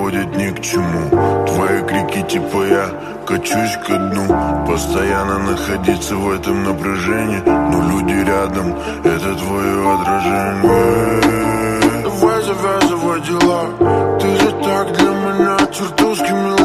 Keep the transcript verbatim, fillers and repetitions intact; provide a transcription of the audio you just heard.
приводит ни к чему. Твои крики типа я качусь ко дну. Постоянно находиться в этом напряжении, но люди рядом — это твое отражение. Давай завязывай дела, ты же так для меня чертовски мила.